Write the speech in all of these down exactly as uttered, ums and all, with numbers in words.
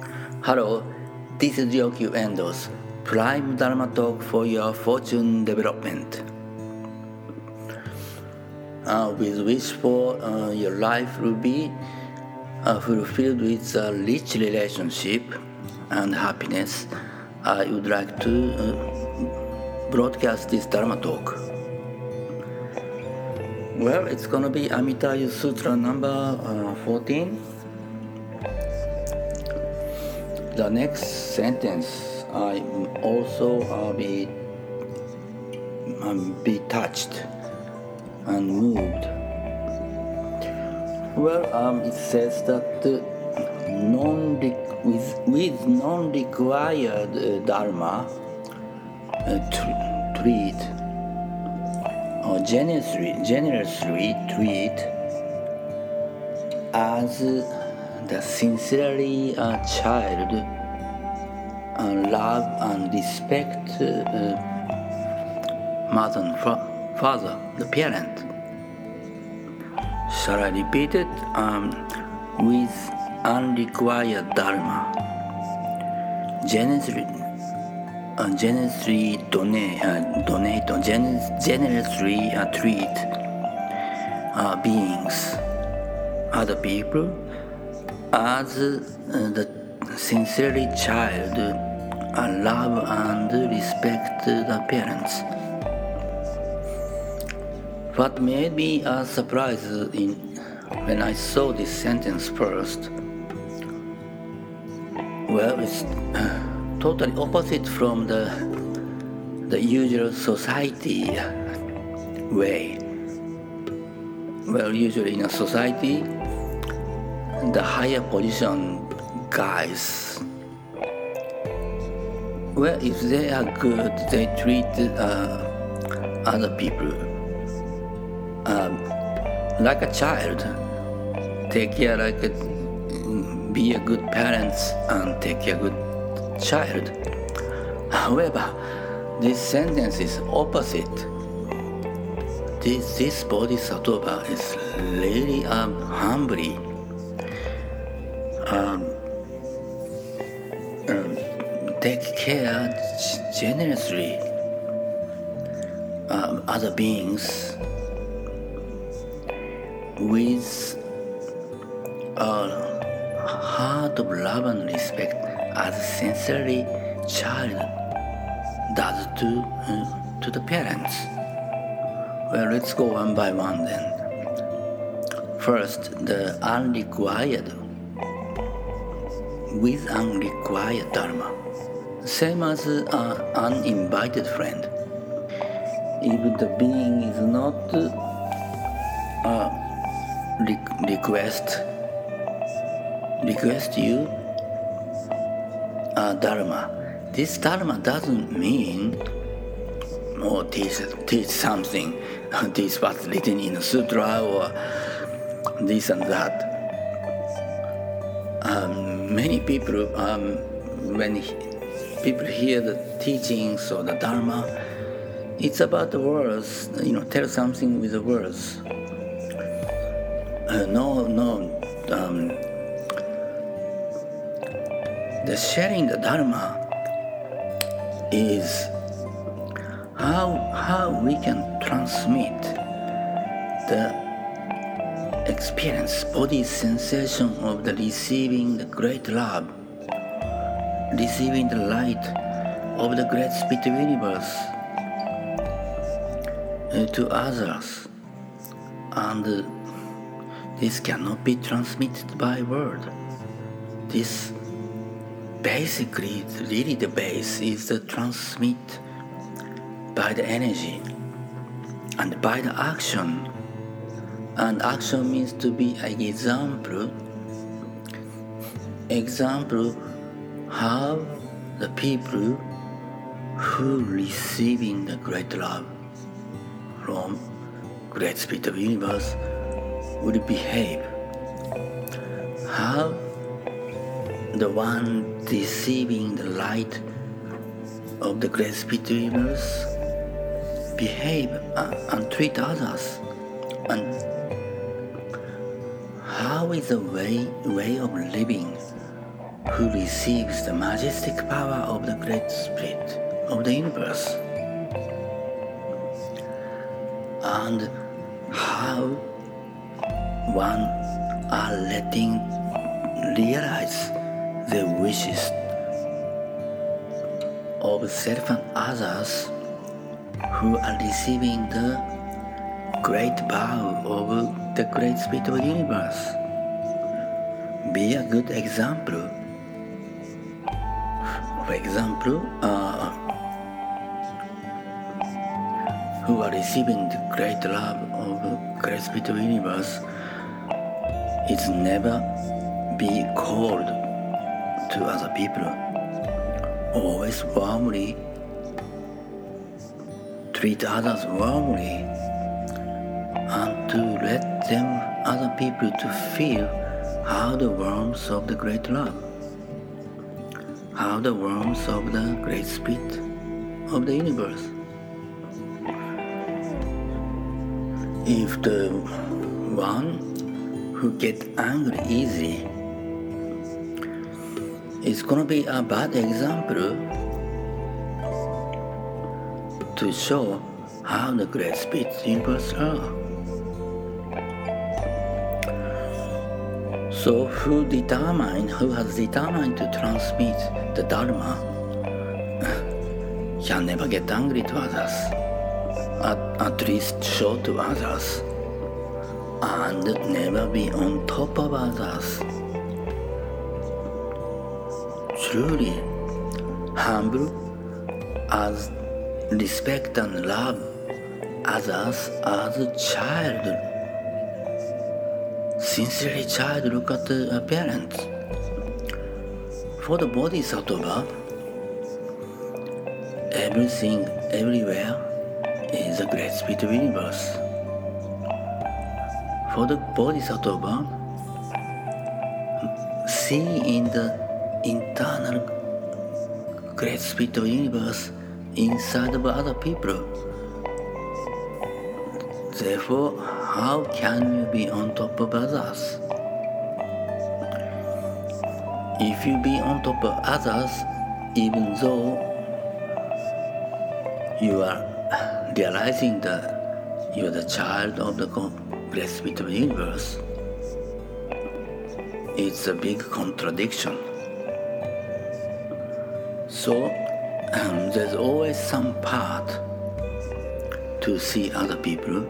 Hello, this is Yoki Endos, Prime Dharma Talk for your fortune development. Uh, with wish for uh, your life will be uh, fulfilled with a rich relationship and happiness, I would like to uh, broadcast this Dharma Talk. Well, it's going to be Amitabha Sutra number uh, fourteen. The next sentence, I also uh, be um, be touched and moved. Well, um, it says that uh, non with with non-required uh, dharma uh, t- treat or generously generously treat as. Uh, The sincerely uh, child uh, love and respect uh, mother and fa- father, the parent. Shall I repeat it? Um, with unrequired dharma, generously, uh, generously donate, uh, donate or gener- generously uh, treat uh, beings, other people, as uh, the sincerely child uh, love and respect the parents. What made me uh, surprised in, when I saw this sentence first, well, it's uh, totally opposite from the the usual society way. Well, usually in a society, the higher position guys, well, if they are good, they treat uh, other people um, like a child, take care like a, be a good parents and take care good child. However, this sentence is opposite. This, this bodhisattva is really um, humbly Um, um, take care generously um, other beings with a heart of love and respect as sincerely child does to uh, to the parents. Well, let's go one by one then. First, the unrequired. With unrequired dharma, same as an uh, uninvited friend. If the being is not uh, re- request request you uh, dharma, this dharma doesn't mean or teach teach something. This was written in a sutra or this and that. Um, many people, um, when he, people hear the teachings or the Dharma, it's about the words, you know, tell something with the words. Uh, no, no, um, the sharing the Dharma is how, how we can transmit the experience, body sensation of the receiving the great love, receiving the light of the great spiritual universe uh, to others. And uh, this cannot be transmitted by word. This basically, really the base is to transmit by the energy and by the action. And action means to be an example. Example how the people who receiving the great love from great spiritual universe would behave. How the one receiving the light of the great spiritual universe behave and treat others, and how is the way way of living who receives the majestic power of the Great Spirit of the universe, and how one are letting realize the wishes of self and others who are receiving the great power of the Great Spirit of the universe. Be a good example. For example, uh, who are receiving the great love of the Great Spirit of the universe is never be cold to other people. Always warmly treat others warmly, and to let them, other people, to feel how the warmth of the great love, how the warmth of the Great Spirit of the universe. If the one who gets angry easily is gonna be a bad example to show how the Great Spirit universe are. So who determined, who has determined to transmit the Dharma can never get angry to others, at, at least show to others, and never be on top of others. Truly humble as respect and love others as a child. Sincerely child look at the parents. For the Bodhisattva, everything, everywhere is a Great Spirit of the universe. For the Bodhisattva, see in the internal Great Spirit of the universe inside of other people. Therefore, how can you be on top of others? If you be on top of others, even though you are realizing that you are the child of the Great Spirit of the universe, it's a big contradiction. So um, there's always some part to see other people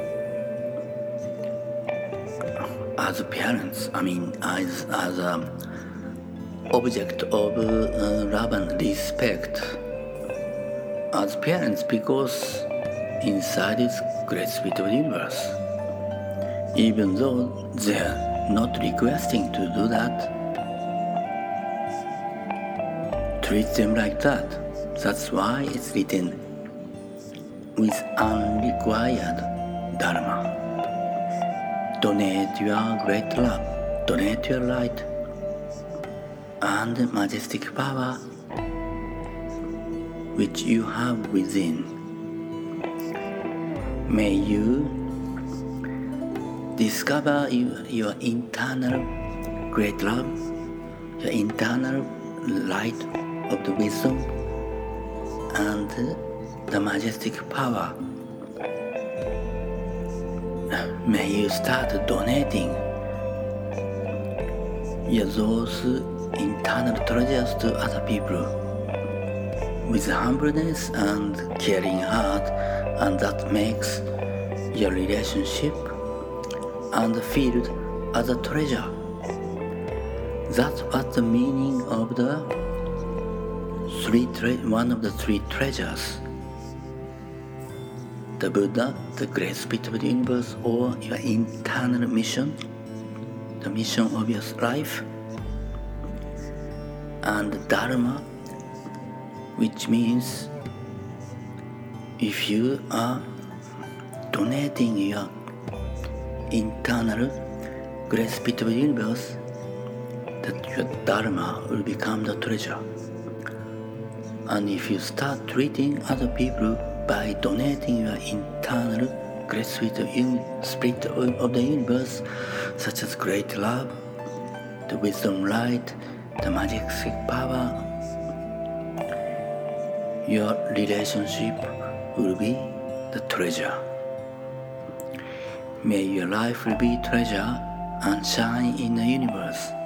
as parents, I mean as, as an object of uh, love and respect as parents, because inside is Great Spirit of the universe. Even though they're not requesting to do that, treat them like that. That's why it's written with unrequired Dharma. Donate your great love, donate your light and majestic power which you have within. May you discover your, your internal great love, your internal light of the wisdom and the majestic power. May you start donating your those internal treasures to other people with humbleness and caring heart, and that makes your relationship and field as a treasure. That's what the meaning of the three tre- one of the three treasures. The Buddha, the Great Spirit of the universe, or your internal mission, the mission of your life, and Dharma, which means if you are donating your internal Great Spirit of the universe, that your Dharma will become the treasure. And if you start treating other people by donating your internal Great Spirit of, un- spirit of, of the universe, such as great love, the wisdom light, the magic power. Your relationship will be the treasure. May your life will be treasure and shine in the universe.